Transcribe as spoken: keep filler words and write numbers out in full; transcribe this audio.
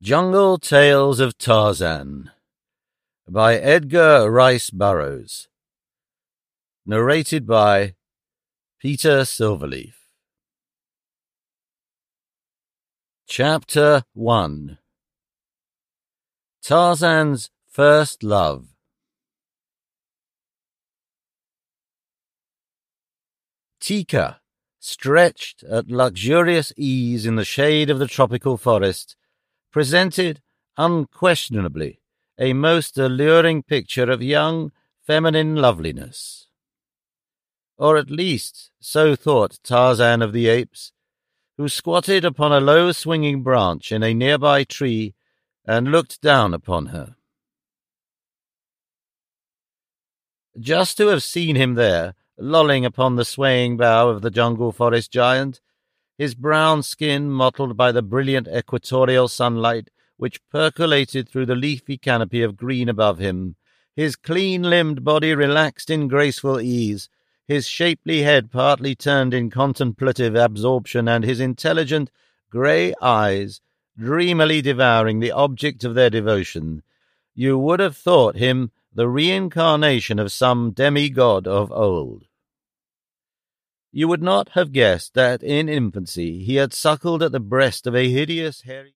Jungle Tales of Tarzan by Edgar Rice Burroughs. Narrated by Peter Silverleaf. Chapter one. Tarzan's First Love. Teeka, stretched at luxurious ease in the shade of the tropical forest, presented, unquestionably, a most alluring picture of young, feminine loveliness. Or at least so thought Tarzan of the Apes, who squatted upon a low swinging branch in a nearby tree and looked down upon her. Just to have seen him there, lolling upon the swaying bough of the jungle forest giant, his brown skin mottled by the brilliant equatorial sunlight which percolated through the leafy canopy of green above him, his clean-limbed body relaxed in graceful ease, his shapely head partly turned in contemplative absorption, and his intelligent, grey eyes dreamily devouring the object of their devotion, you would have thought him the reincarnation of some demigod of old. You would not have guessed that in infancy he had suckled at the breast of a hideous, hairy